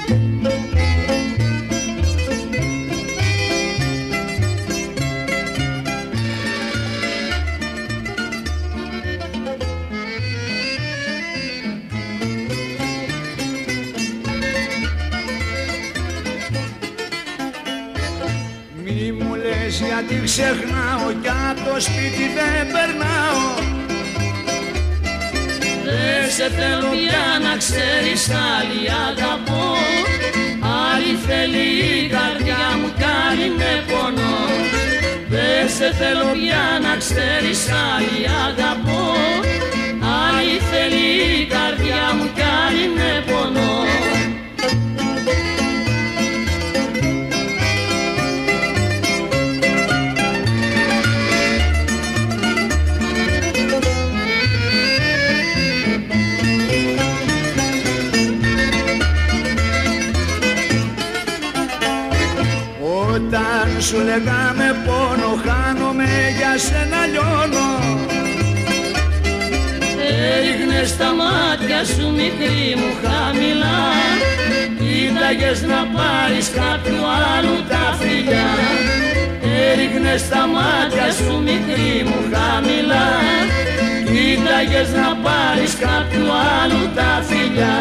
Μη μου λες γιατί ξεχνάω κι απ' το σπίτι δεν περνάω. Δεν σε θέλω πια να ξέρεις, άλλη αγαπώ. Άλλη θέλει η καρδιά μου κι άλλη με πονώ. Δεν σε θέλω πια να ξέρεις, άλλη αγαπώ. Άλλη θέλει η καρδιά μου κι άλλη με πονώ. Όταν σου λέγα με πόνο χάνομαι, για σένα λιώνω. Έριχνες τα μάτια σου μικρή μου χαμηλά, κοίταγες να πάρεις κάποιου άλλου τα φιλιά. Έριχνες τα μάτια σου μικρή μου χαμηλά, κοίταγες να πάρεις κάποιου άλλου τα φιλιά.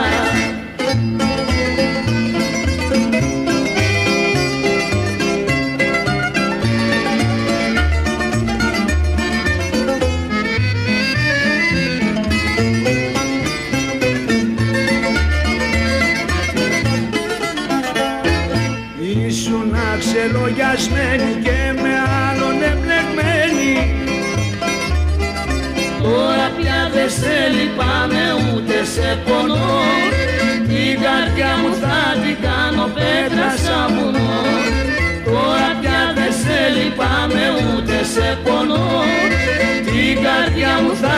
Ήσουν αξελογιασμένη και με άλλον εμπλεγμένη. Τώρα πια δεν σε λυπάμαι ούτε σε πονώ. Την καρδιά μου θα την κάνω πέτρα σαν βουνό. Τώρα πια δεν σε λυπάμαι ούτε σε πονώ. Την καρδιά μου θα